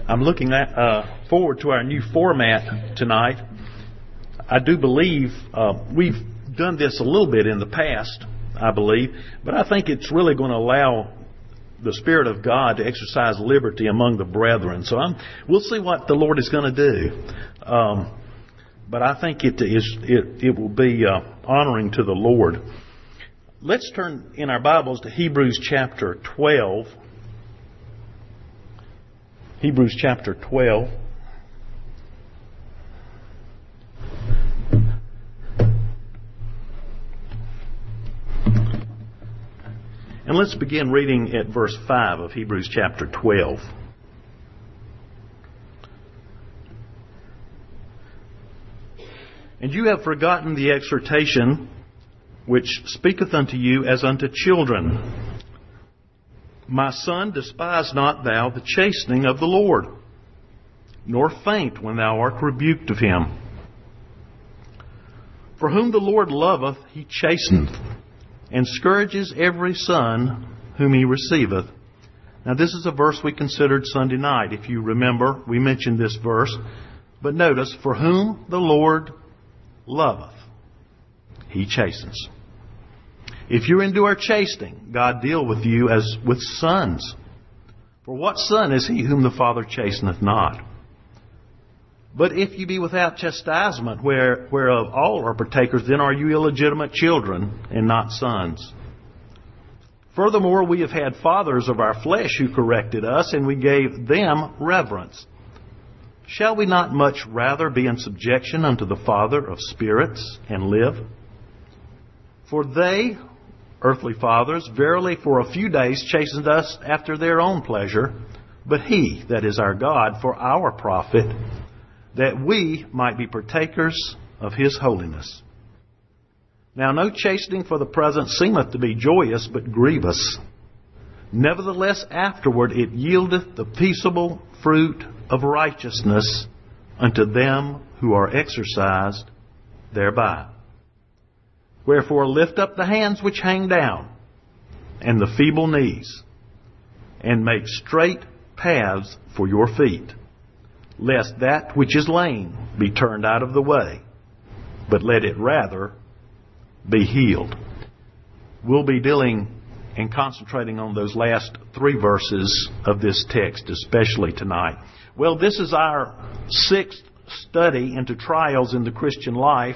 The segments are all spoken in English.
I'm looking forward to our new format tonight. I do believe we've done this a little bit in the past, I believe, but I think it's really going to allow the Spirit of God to exercise liberty among the brethren. So we'll see what the Lord is going to do. But I think it will be honoring to the Lord. Let's turn in our Bibles to Hebrews chapter 12. Hebrews chapter 12. And let's begin reading at verse 5 of Hebrews chapter 12. And you have forgotten the exhortation which speaketh unto you as unto children. My son, despise not thou the chastening of the Lord, nor faint when thou art rebuked of him. For whom the Lord loveth, he chasteneth, and scourges every son whom he receiveth. Now this is a verse we considered Sunday night. If you remember, we mentioned this verse. But notice, for whom the Lord loveth, he chastens. If you endure chastening, God deal with you as with sons. For what son is he whom the Father chasteneth not? But if you be without chastisement, whereof all are partakers, then are you illegitimate children, and not sons. Furthermore, we have had fathers of our flesh who corrected us, and we gave them reverence. Shall we not much rather be in subjection unto the Father of spirits, and live? For they, earthly fathers, verily for a few days chastened us after their own pleasure, but He, that is our God, for our profit, that we might be partakers of His holiness. Now no chastening for the present seemeth to be joyous, but grievous. Nevertheless afterward it yieldeth the peaceable fruit of righteousness unto them who are exercised thereby. Wherefore lift up the hands which hang down, and the feeble knees, and make straight paths for your feet, lest that which is lame be turned out of the way, but let it rather be healed. We'll be dealing and concentrating on those last 3 verses of this text, especially tonight. Well, this is our 6th study into trials in the Christian life,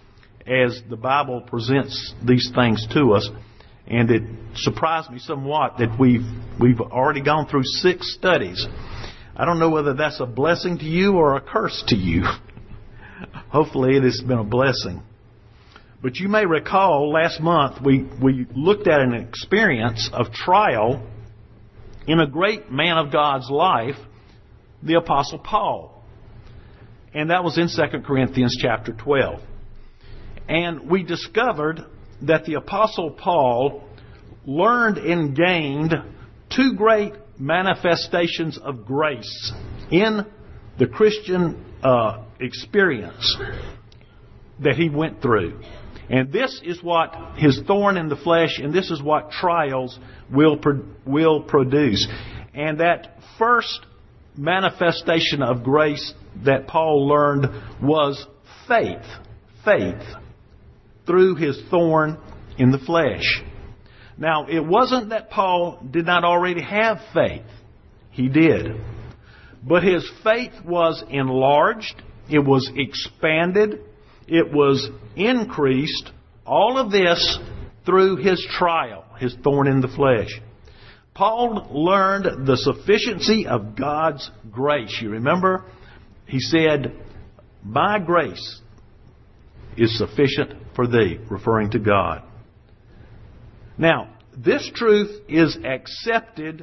as the Bible presents these things to us. And it surprised me somewhat that we've already gone through 6 studies. I don't know whether that's a blessing to you or a curse to you. Hopefully it has been a blessing. But you may recall last month we looked at an experience of trial in a great man of God's life, the Apostle Paul. And that was in 2 Corinthians chapter 12. And we discovered that the Apostle Paul learned and gained 2 great manifestations of grace in the Christian experience that he went through. And this is what his thorn in the flesh, and this is what trials will produce. And that first manifestation of grace that Paul learned was faith. Faith through his thorn in the flesh. Now, it wasn't that Paul did not already have faith. He did. But his faith was enlarged. It was expanded. It was increased. All of this through his trial, his thorn in the flesh. Paul learned the sufficiency of God's grace. You remember? He said, "My grace is sufficient for thee," referring to God. Now, this truth is accepted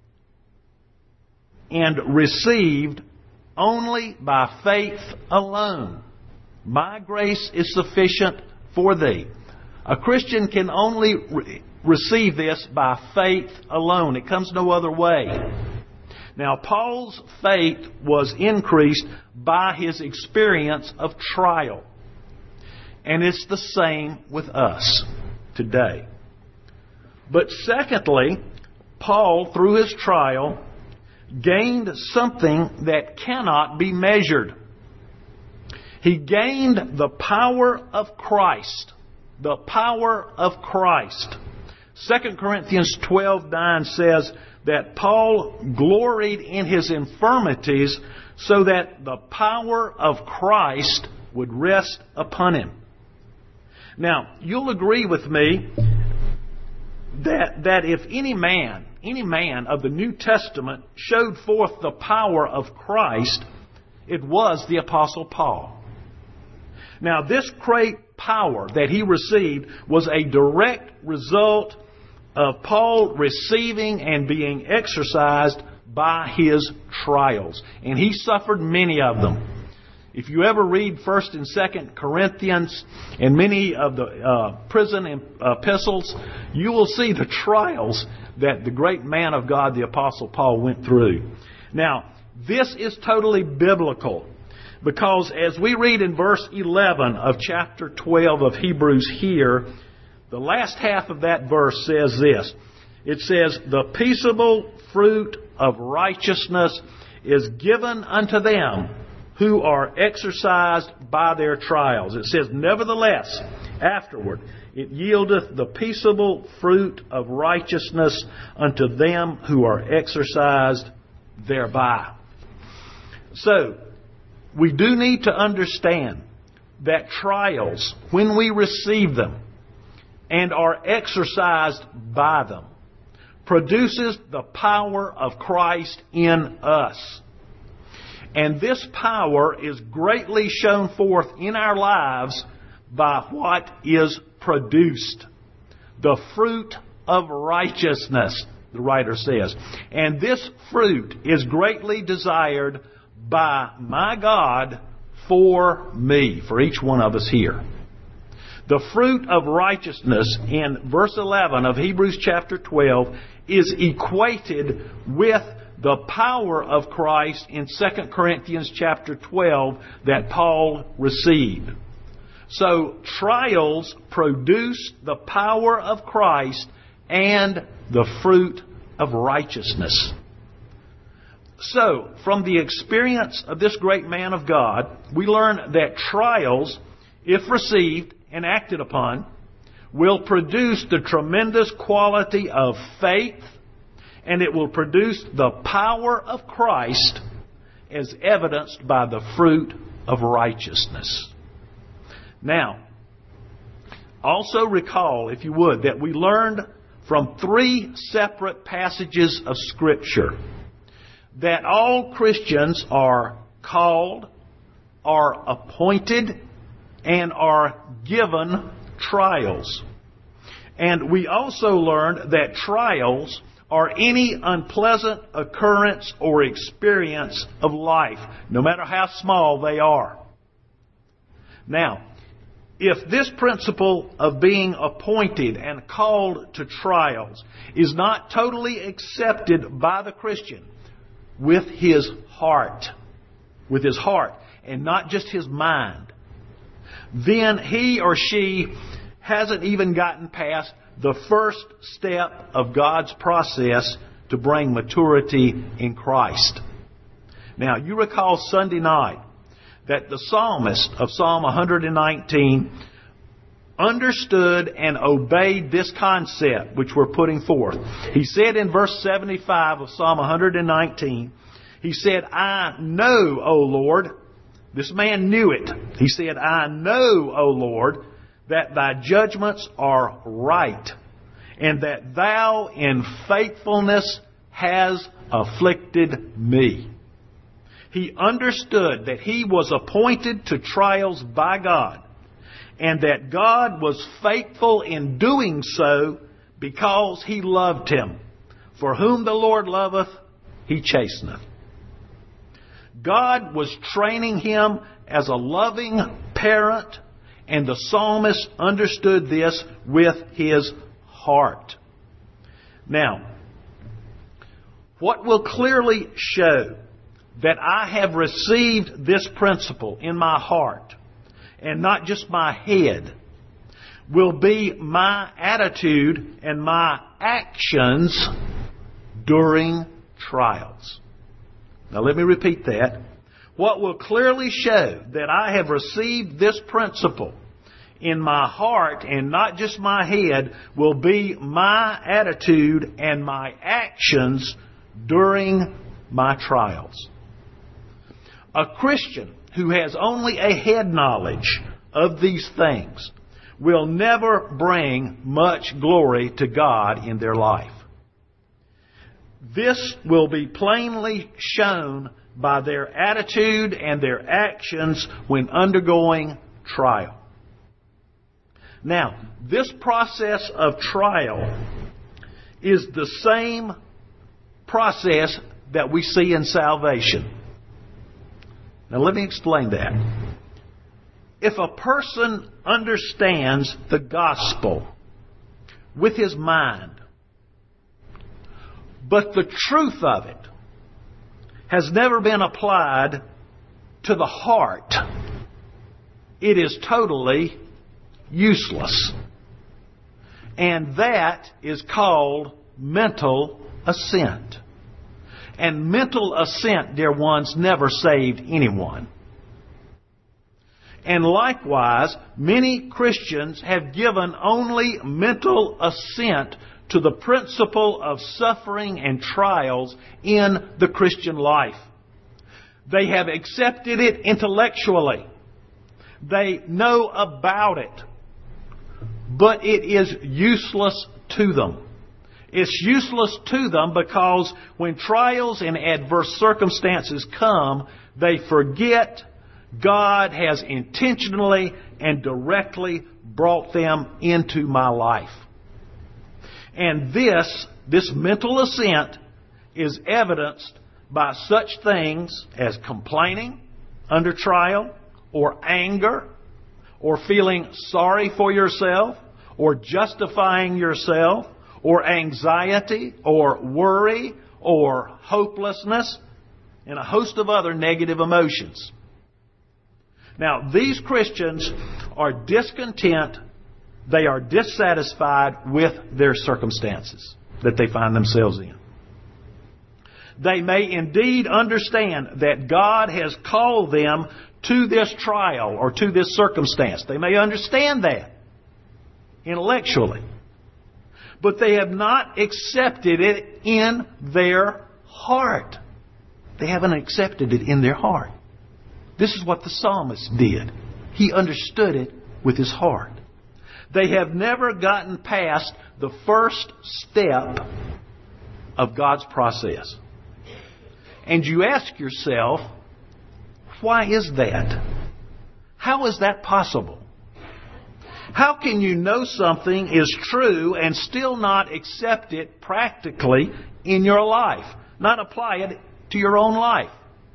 and received only by faith alone. My grace is sufficient for thee. A Christian can only receive this by faith alone. It comes no other way. Now, Paul's faith was increased by his experience of trial. And it's the same with us today. But secondly, Paul, through his trial, gained something that cannot be measured. He gained the power of Christ. The power of Christ. 2 Corinthians 12:9 says that Paul gloried in his infirmities so that the power of Christ would rest upon him. Now, you'll agree with me that if any man of the New Testament showed forth the power of Christ, it was the Apostle Paul. Now, this great power that he received was a direct result of Paul receiving and being exercised by his trials. And he suffered many of them. If you ever read 1 and 2 Corinthians and many of the prison epistles, you will see the trials that the great man of God, the Apostle Paul, went through. Now, this is totally biblical. Because as we read in verse 11 of chapter 12 of Hebrews here, the last half of that verse says this. It says, "The peaceable fruit of righteousness is given unto them who are exercised by their trials." It says, "Nevertheless, afterward, it yieldeth the peaceable fruit of righteousness unto them who are exercised thereby." So, we do need to understand that trials, when we receive them and are exercised by them, produces the power of Christ in us. And this power is greatly shown forth in our lives by what is produced. The fruit of righteousness, the writer says. And this fruit is greatly desired by my God for me, for each one of us here. The fruit of righteousness in verse 11 of Hebrews chapter 12 is equated with the power of Christ in 2 Corinthians chapter 12 that Paul received. So trials produce the power of Christ and the fruit of righteousness. So, from the experience of this great man of God, we learn that trials, if received and acted upon, will produce the tremendous quality of faith, and it will produce the power of Christ as evidenced by the fruit of righteousness. Now, also recall, if you would, that we learned from 3 separate passages of Scripture that all Christians are called, are appointed, and are given trials. And we also learned that trials are any unpleasant occurrence or experience of life, no matter how small they are. Now, if this principle of being appointed and called to trials is not totally accepted by the Christian with his heart, and not just his mind, then he or she hasn't even gotten past the first step of God's process to bring maturity in Christ. Now, you recall Sunday night that the psalmist of Psalm 119 understood and obeyed this concept which we're putting forth. He said in verse 75 of Psalm 119, he said, "I know, O Lord," this man knew it. He said, "I know, O Lord, that thy judgments are right, and that thou in faithfulness has afflicted me." He understood that he was appointed to trials by God, and that God was faithful in doing so because he loved him. For whom the Lord loveth, he chasteneth. God was training him as a loving parent, and the psalmist understood this with his heart. Now, what will clearly show that I have received this principle in my heart, and not just my head, will be my attitude and my actions during trials. Now let me repeat that. What will clearly show that I have received this principle in my heart and not just my head will be my attitude and my actions during my trials. A Christian who has only a head knowledge of these things will never bring much glory to God in their life. This will be plainly shown by their attitude and their actions when undergoing trial. Now, this process of trial is the same process that we see in salvation. Now, let me explain that. If a person understands the gospel with his mind, but the truth of it has never been applied to the heart, it is totally useless. And that is called mental assent. And mental assent, dear ones, never saved anyone. And likewise, many Christians have given only mental assent to the principle of suffering and trials in the Christian life. They have accepted it intellectually. They know about it. But it is useless to them. It's useless to them because when trials and adverse circumstances come, they forget God has intentionally and directly brought them into my life. And this mental assent is evidenced by such things as complaining under trial, or anger, or feeling sorry for yourself, or justifying yourself, or anxiety, or worry, or hopelessness, and a host of other negative emotions. Now, these Christians are discontent. They are dissatisfied with their circumstances that they find themselves in. They may indeed understand that God has called them to this trial or to this circumstance. They may understand that intellectually. But they have not accepted it in their heart. They haven't accepted it in their heart. This is what the psalmist did. He understood it with his heart. They have never gotten past the first step of God's process. And you ask yourself, why is that? How is that possible? How can you know something is true and still not accept it practically in your life? Not apply it to your own life?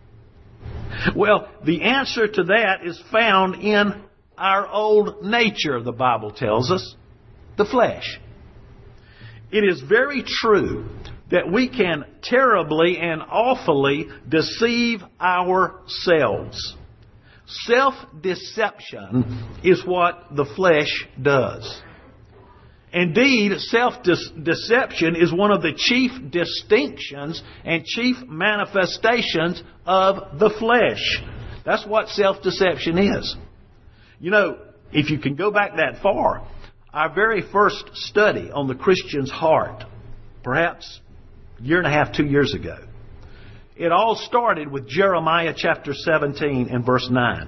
Well, the answer to that is found in our old nature, the Bible tells us, the flesh. It is very true that we can terribly and awfully deceive ourselves. Self-deception is what the flesh does. Indeed, self-deception is one of the chief distinctions and chief manifestations of the flesh. That's what self-deception is. You know, if you can go back that far, our very first study on the Christian's heart, perhaps a year and a half, 2 years ago, it all started with Jeremiah chapter 17 and verse 9.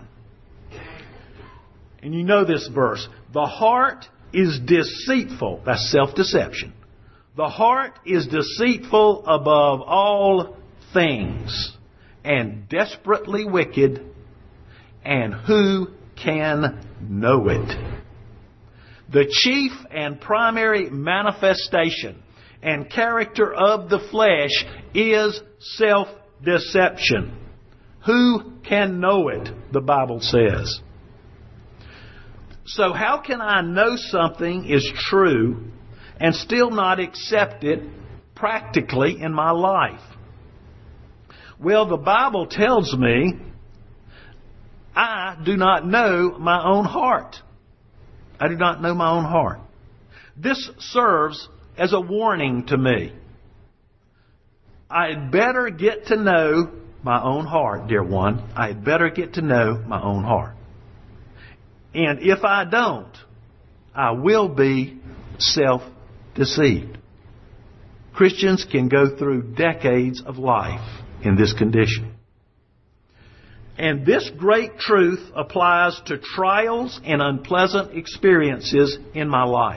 And you know this verse. The heart is deceitful. That's self-deception. The heart is deceitful above all things and desperately wicked, and who can know it? The chief and primary manifestation and character of the flesh is self-deception. Who can know it? The Bible says. So how can I know something is true and still not accept it practically in my life? Well, the Bible tells me I do not know my own heart. I do not know my own heart. This serves as a warning to me. I'd better get to know my own heart, dear one. I had better get to know my own heart. And if I don't, I will be self-deceived. Christians can go through decades of life in this condition. And this great truth applies to trials and unpleasant experiences in my life.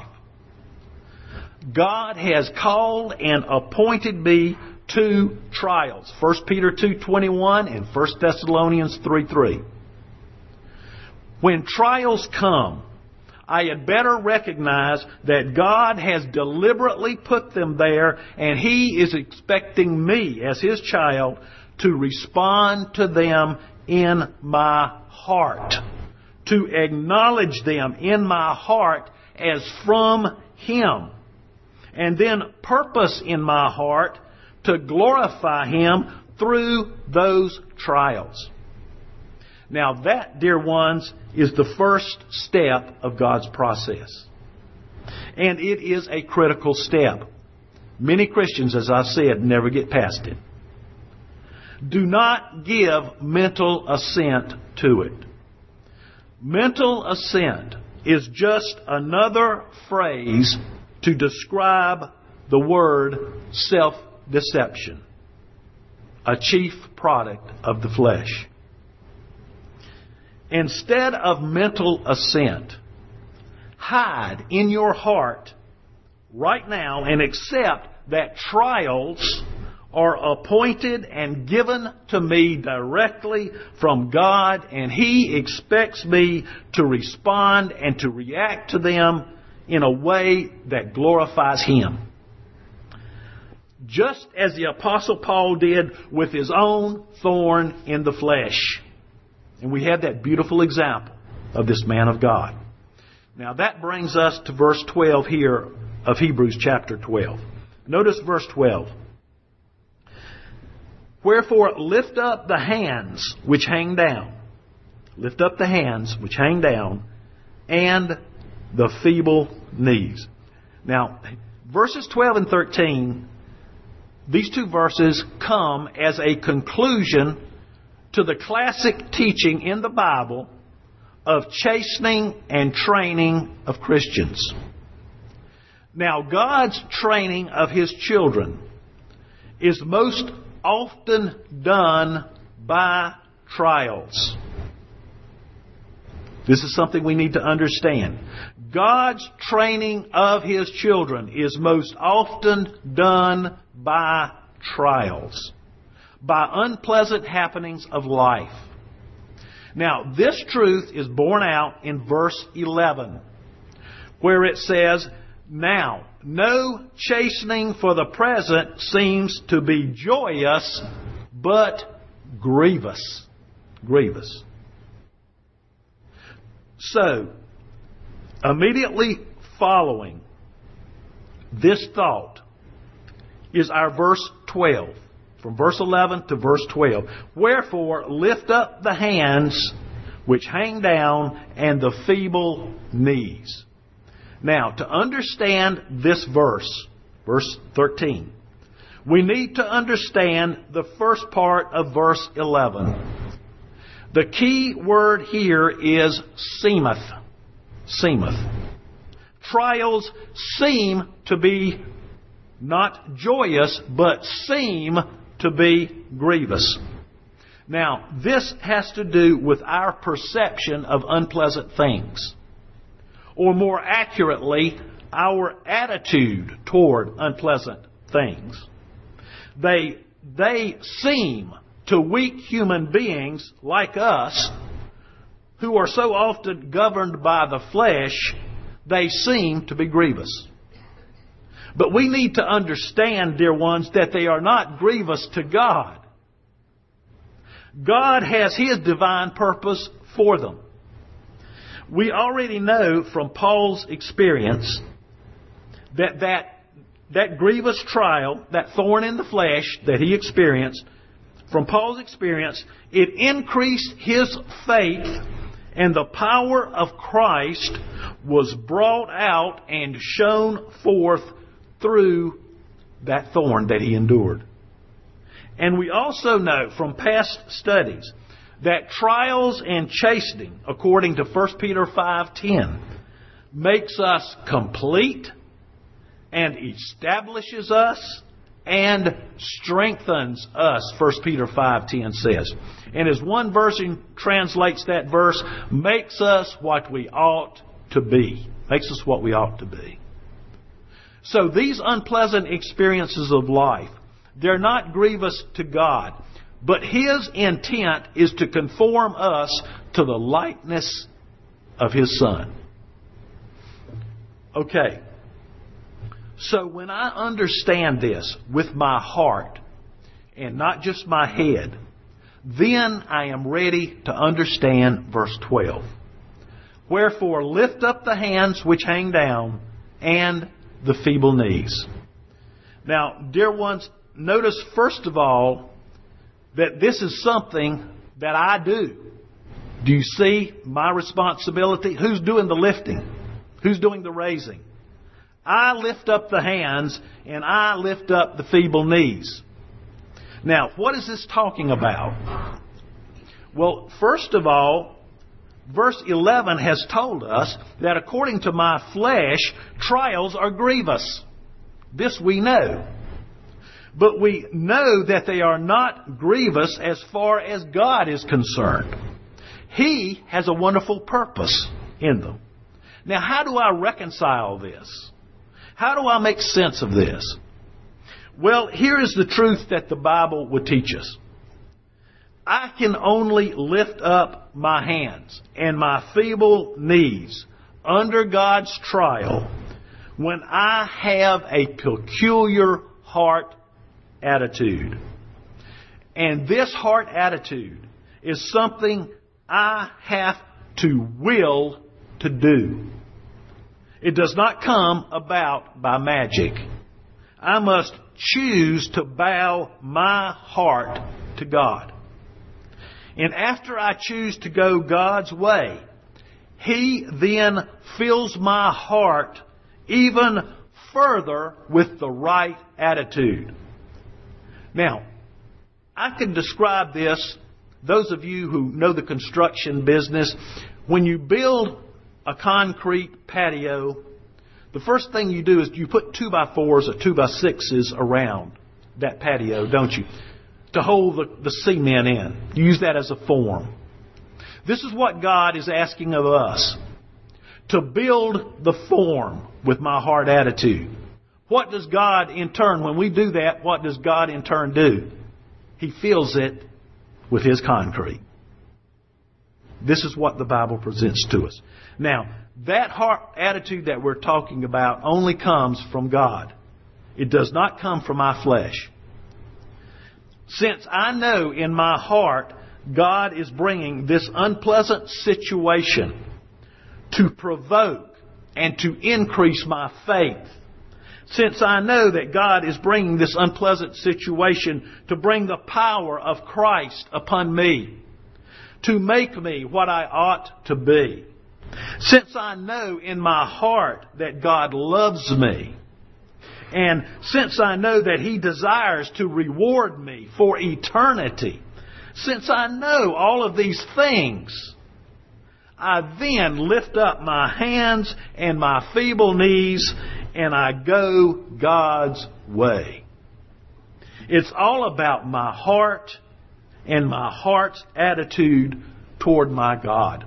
God has called and appointed me to trials. 1 Peter 2:21 and 1 Thessalonians 3:3. When trials come, I had better recognize that God has deliberately put them there, and He is expecting me, as His child, to respond to them in my heart, to acknowledge them in my heart as from Him, and then purpose in my heart to glorify Him through those trials. Now that, dear ones, is the first step of God's process. And it is a critical step. Many Christians, as I said, never get past it. Do not give mental assent to it. Mental assent is just another phrase to describe the word self-deception, a chief product of the flesh. Instead of mental assent, hide in your heart right now and accept that trials are appointed and given to me directly from God, and He expects me to respond and to react to them in a way that glorifies Him. Just as the Apostle Paul did with his own thorn in the flesh. And we have that beautiful example of this man of God. Now that brings us to verse 12 here of Hebrews chapter 12. Notice verse 12. Wherefore lift up the hands which hang down. Lift up the hands which hang down, and the feeble knees. Now, verses 12 and 13, these two verses come as a conclusion to the classic teaching in the Bible of chastening and training of Christians. Now, God's training of His children is most often done by trials. This is something we need to understand. God's training of His children is most often done by trials, by unpleasant happenings of life. Now, this truth is borne out in verse 11, where it says, Now, no chastening for the present seems to be joyous, but grievous. Grievous. So, immediately following this thought is our verse 12. From verse 11 to verse 12. Wherefore, lift up the hands which hang down, and the feeble knees. Now, to understand this verse, verse 13, we need to understand the first part of verse 11. The key word here is seemeth. Seemeth. Trials seem to be not joyous, but seem to be grievous. Now, this has to do with our perception of unpleasant things. Or more accurately, our attitude toward unpleasant things. They seem to weak human beings like us, who are so often governed by the flesh, they seem to be grievous. But we need to understand, dear ones, that they are not grievous to God. God has His divine purpose for them. We already know from Paul's experience that grievous trial, that thorn in the flesh that he experienced, from Paul's experience, it increased his faith, and the power of Christ was brought out and shown forth through that thorn that he endured. And we also know from past studies that trials and chastening, according to 1 Peter 5:10, makes us complete and establishes us and strengthens us, 1 Peter 5:10 says. And as one version translates that verse, makes us what we ought to be. Makes us what we ought to be. So these unpleasant experiences of life, they're not grievous to God, but His intent is to conform us to the likeness of His Son. Okay. So when I understand this with my heart and not just my head, then I am ready to understand verse 12. Wherefore lift up the hands which hang down and the feeble knees. Now, dear ones, notice first of all that this is something that I do. Do you see my responsibility? Who's doing the lifting? Who's doing the raising? I lift up the hands and I lift up the feeble knees. Now, what is this talking about? Well, first of all, verse 11 has told us that according to my flesh, trials are grievous. This we know. But we know that they are not grievous as far as God is concerned. He has a wonderful purpose in them. Now, how do I reconcile this? How do I make sense of this? Well, here is the truth that the Bible would teach us. I can only lift up my hands and my feeble knees under God's trial when I have a peculiar heart attitude. And this heart attitude is something I have to will to do. It does not come about by magic. I must choose to bow my heart to God. And after I choose to go God's way, He then fills my heart even further with the right attitude. Now, I could describe this, those of you who know the construction business, when you build a concrete patio, the first thing you do is you put 2x4s or 2x6s around that patio, don't you? To hold the cement in. You use that as a form. This is what God is asking of us. To build the form with my heart attitude. What does God in turn, when we do that, what does God in turn do? He fills it with His concrete. This is what the Bible presents to us. Now, that heart attitude that we're talking about only comes from God. It does not come from my flesh. Since I know in my heart God is bringing this unpleasant situation to provoke and to increase my faith, since I know that God is bringing this unpleasant situation to bring the power of Christ upon me, to make me what I ought to be, since I know in my heart that God loves me, and since I know that He desires to reward me for eternity, since I know all of these things, I then lift up my hands and my feeble knees and I go God's way. It's all about my heart and my heart's attitude toward my God.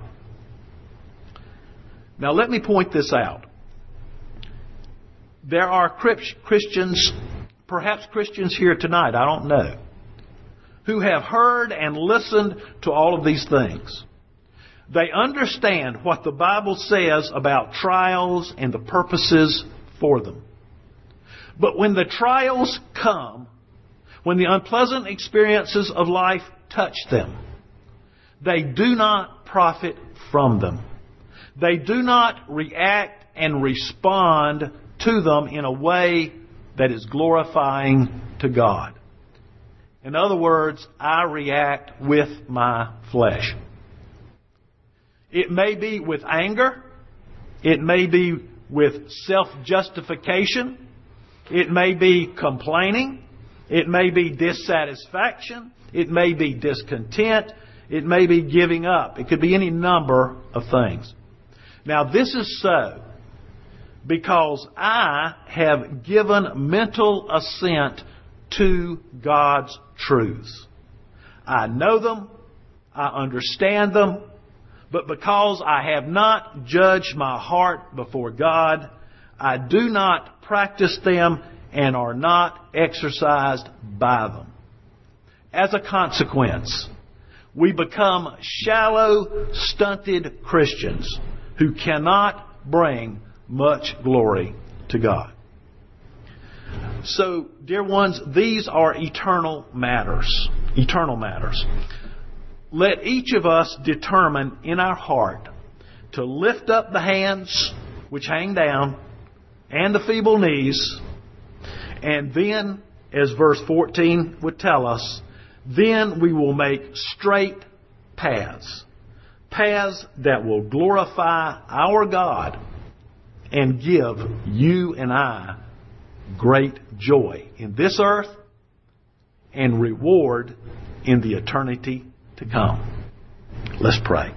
Now let me point this out. There are Christians, perhaps Christians here tonight, I don't know, who have heard and listened to all of these things. They understand what the Bible says about trials and the purposes for them. But when the trials come, when the unpleasant experiences of life touch them, they do not profit from them. They do not react and respond to them in a way that is glorifying to God. In other words, I react with my flesh. It may be with anger. It may be with self-justification. It may be complaining. It may be dissatisfaction. It may be discontent. It may be giving up. It could be any number of things. Now, this is so because I have given mental assent to God's truths. I know them. I understand them. But because I have not judged my heart before God, I do not practice them and are not exercised by them. As a consequence, we become shallow, stunted Christians who cannot bring much glory to God. So, dear ones, these are eternal matters. Eternal matters. Let each of us determine in our heart to lift up the hands which hang down and the feeble knees, and then, as verse 14 would tell us, then we will make straight paths. Paths that will glorify our God and give you and I great joy in this earth and reward in the eternity to come. Let's pray.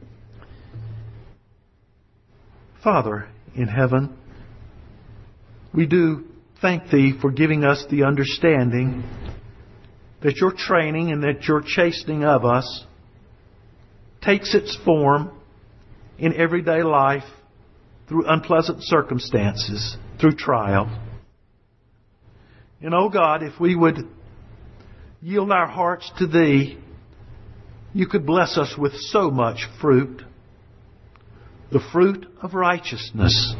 Father in heaven, we do thank Thee for giving us the understanding that your training and that your chastening of us takes its form in everyday life through unpleasant circumstances, through trial. And, oh God, if we would yield our hearts to Thee, you could bless us with so much fruit. The fruit of righteousness,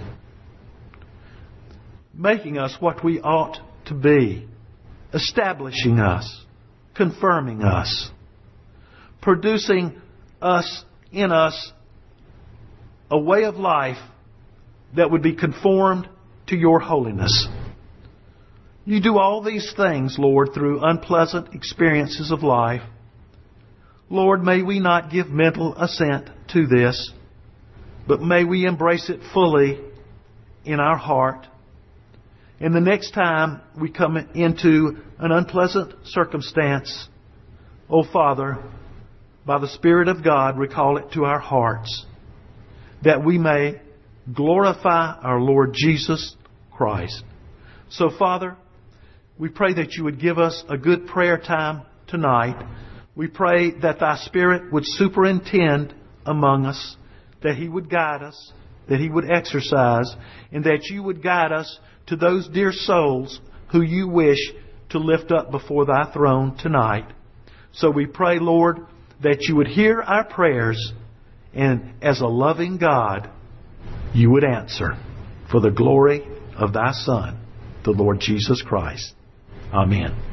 making us what we ought to be, establishing us, confirming us, producing in us a way of life that would be conformed to your holiness. You do all these things, Lord, through unpleasant experiences of life. Lord, may we not give mental assent to this, but may we embrace it fully in our heart. And the next time we come into an unpleasant circumstance, oh Father, by the Spirit of God, recall it to our hearts, that we may glorify our Lord Jesus Christ. So, Father, we pray that you would give us a good prayer time tonight. We pray that Thy Spirit would superintend among us, that He would guide us, that He would exercise, and that you would guide us to those dear souls who you wish to lift up before Thy throne tonight. So we pray, Lord, that you would hear our prayers, and as a loving God, you would answer for the glory of Thy Son, the Lord Jesus Christ. Amen.